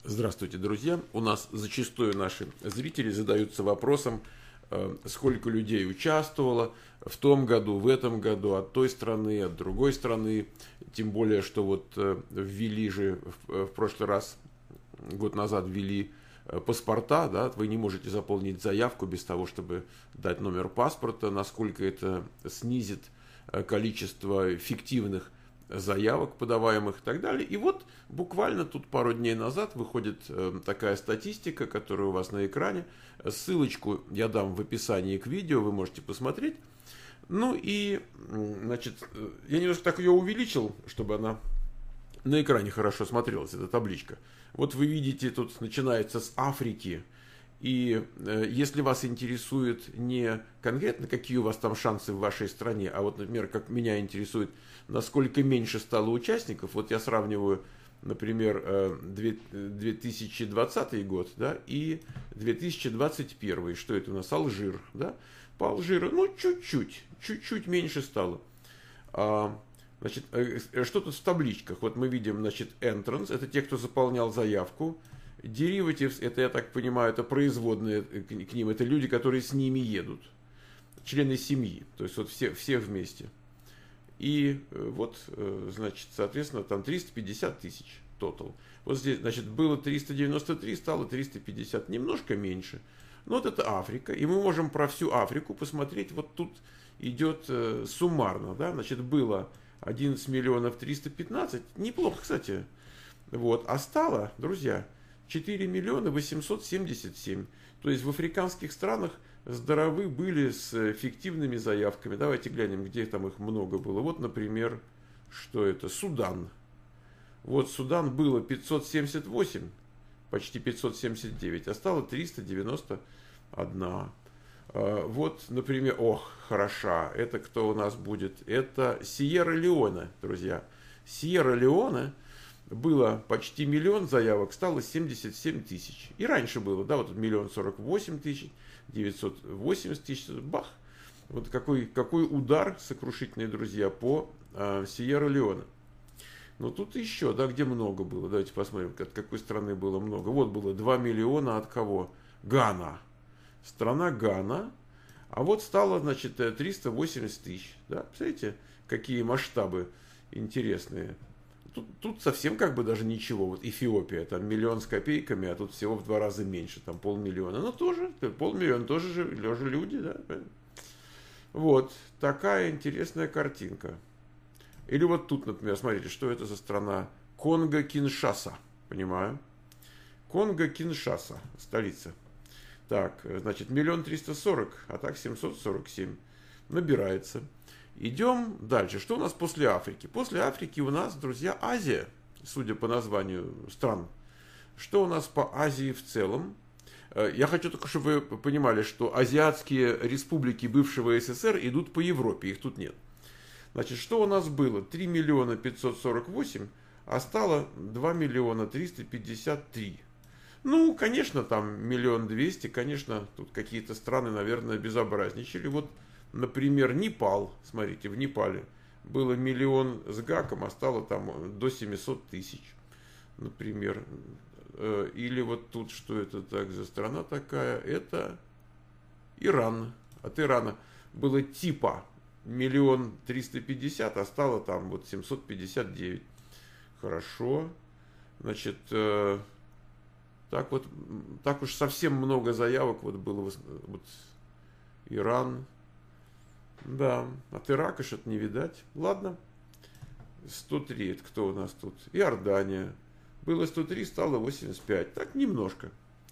Здравствуйте, друзья! У нас зачастую наши зрители задаются вопросом, сколько людей участвовало в том году, в этом году, от той страны, от другой страны. Тем более, что вот ввели же в прошлый раз, год назад ввели паспорта, да, вы не можете заполнить заявку без того, чтобы дать номер паспорта, насколько это снизит количество фиктивных заявок, подаваемых и так далее. И вот буквально тут пару дней назад выходит такая статистика, которая у вас на экране. Ссылочку я дам в описании к видео, вы можете посмотреть. Ну и, значит, я немножко так ее увеличил, чтобы она на экране хорошо смотрелась, эта табличка. Вот вы видите, тут начинается с Африки. И если вас интересует не конкретно, какие у вас там шансы в вашей стране, а вот, например, как меня интересует, насколько меньше стало участников, вот я сравниваю, например, 2020 год, да, и 2021, что это у нас, Алжир, да, по Алжиру, ну, чуть-чуть меньше стало. Значит, что тут в табличках? Вот мы видим, значит, entrance, это те, кто заполнял заявку. Derivatives, это, я так понимаю, это производные к ним, это люди, которые с ними едут, члены семьи, то есть вот все вместе. И вот, значит, соответственно, там 350 тысяч total. Вот здесь, значит, было 393, стало 350, немножко меньше. Но вот это Африка, и мы можем про всю Африку посмотреть, вот тут идет суммарно, да, значит, было 11 миллионов 315, неплохо, кстати, вот, а стало, друзья, 4 миллиона 877. То есть в африканских странах здоровы были с фиктивными заявками. Давайте глянем, где там их много было. Вот, например, что это? Судан. Вот Судан было 578, почти 579, а стало 391. Вот, например, ох, хороша. Это кто у нас будет? Это Сьерра-Леоне, друзья. Сьерра-Леоне было почти миллион заявок, стало 77 тысяч. И раньше было, да, вот 1 048 000, 980 тысяч, бах. Вот какой удар сокрушительный, друзья, по Сьерра-Леоне. Но тут еще, да, где много было. Давайте посмотрим, от какой страны было много. Вот было 2 миллиона от кого? Гана. Страна Гана. А вот стало, значит, 380 тысяч. Да, представляете, какие масштабы интересные. Тут совсем как бы даже ничего. Вот Эфиопия, там 1 миллион с копейками, а тут всего в 2 раза меньше, там 500 000. Ну тоже, 500 000 тоже же люди, да. Вот, такая интересная картинка. Или вот тут, например, смотрите, что это за страна? Конго-Киншаса, понимаю. Конго-Киншаса, столица. Так, значит, 1 340 000, а так 747. Набирается. Идем дальше. Что у нас после Африки? После Африки у нас, друзья, Азия, судя по названию стран. Что у нас по Азии в целом? Я хочу только, чтобы вы понимали, что азиатские республики бывшего СССР идут по Европе, их тут нет. Значит, что у нас было? 3 миллиона 548, а стало 2 миллиона 353. Ну, конечно, там 1 200 000, конечно, тут какие-то страны, наверное, безобразничали. Вот, например, Непал, смотрите, в Непале было 1 миллион с гаком, а стало там до 700 тысяч, например. Или вот тут, что это так за страна такая? Это Иран. От Ирана было типа 1 350 000, а стало там вот 759. Хорошо. Значит, так вот, так уж совсем много заявок вот было. Вот Иран. Да, от Ирака что-то не видать. Ладно. 103, это кто у нас тут? Иордания. Было 103, стало 85. Так, немножко.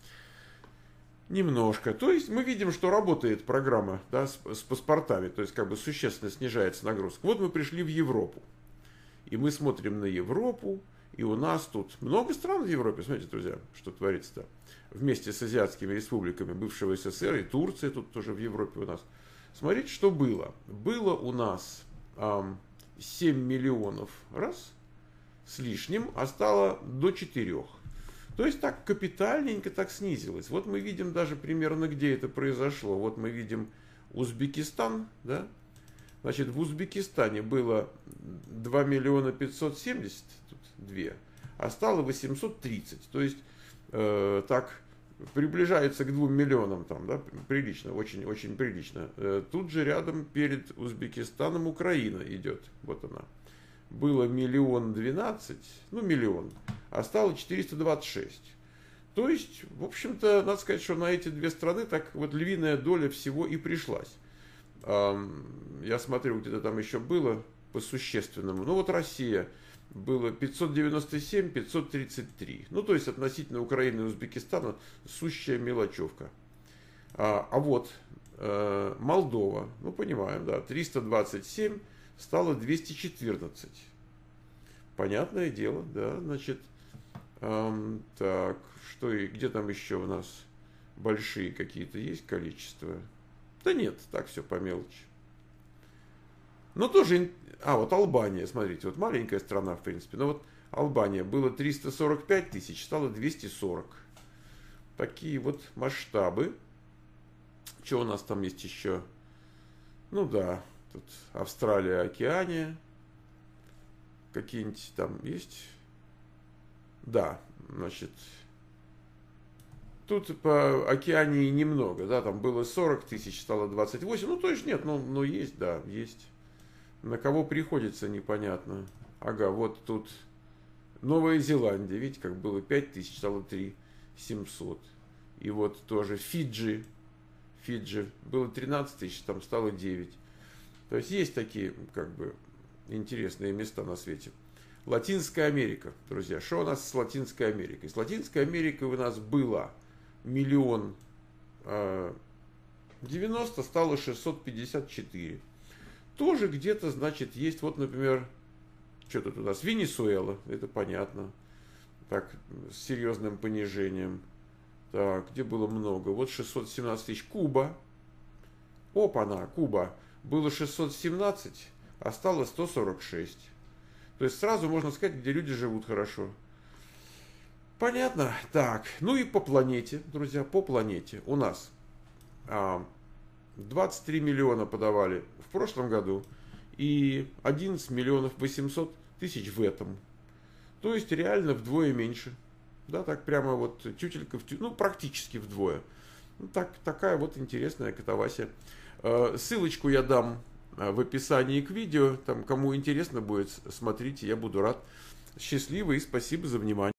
Немножко. То есть мы видим, что работает программа, да, с паспортами. То есть как бы существенно снижается нагрузка. Вот мы пришли в Европу. И мы смотрим на Европу. И у нас тут много стран в Европе. Смотрите, друзья, что творится-то. Вместе с азиатскими республиками бывшего СССР. И Турция тут тоже в Европе у нас. Смотрите, что было. Было у нас 7 миллионов раз с лишним, а стало до 4. То есть так капитальненько так снизилось. Вот мы видим даже примерно, где это произошло. Вот мы видим Узбекистан, да? Значит, в Узбекистане было 2 миллиона 570, тут 2, а стало 830. То есть так приближается к 2 миллионам, там, да, прилично, очень прилично. Тут же рядом перед Узбекистаном Украина идет, вот она. Было 1 012 000, ну миллион, а стало 426. То есть, в общем-то, надо сказать, что на эти две страны так вот львиная доля всего и пришлась. Я смотрю, где-то там еще было по существенному. Ну вот Россия было 597, 533. Ну то есть относительно Украины и Узбекистана сущая мелочевка. А вот Молдова, ну понимаем, да, 327 стало 214. Понятное дело, да, значит, так, что и где там еще у нас большие какие-то есть количества? Да нет, так все по мелочи. Но тоже, вот Албания, смотрите, вот маленькая страна, в принципе, но вот Албания было 345 тысяч, стало 240. Такие вот масштабы. Что у нас там есть еще? Ну да, тут Австралия, Океания. Какие-нибудь там есть? Да, значит, тут по Океании немного, да, там было 40 тысяч, стало 28, ну, то есть нет, но есть, да, есть. На кого приходится, непонятно. Ага, вот тут Новая Зеландия, видите, как было 5 тысяч, стало 3 700. И вот тоже Фиджи было 13 тысяч, там стало 9. То есть такие, как бы, интересные места на свете. Латинская Америка, друзья. Что у нас с Латинской Америкой? С Латинской Америкой у нас было 1 090 000, стало 654. Тоже где-то, значит, есть, вот, например, что тут у нас? Венесуэла, это понятно. Так, с серьезным понижением. Так, где было много? Вот 617 тысяч. Куба. Опа-на, Куба. Было 617, а стало 146. То есть сразу можно сказать, где люди живут хорошо. Понятно? Так, ну и по планете, друзья, по планете. У нас 23 миллиона подавали в прошлом году и 11 миллионов 800 тысяч в этом. То есть реально вдвое меньше. Да, так прямо вот тютелька, ну практически вдвое. Ну, такая вот интересная катавасия. Ссылочку я дам в описании к видео. Там, кому интересно будет, смотрите, я буду рад. Счастливо и спасибо за внимание.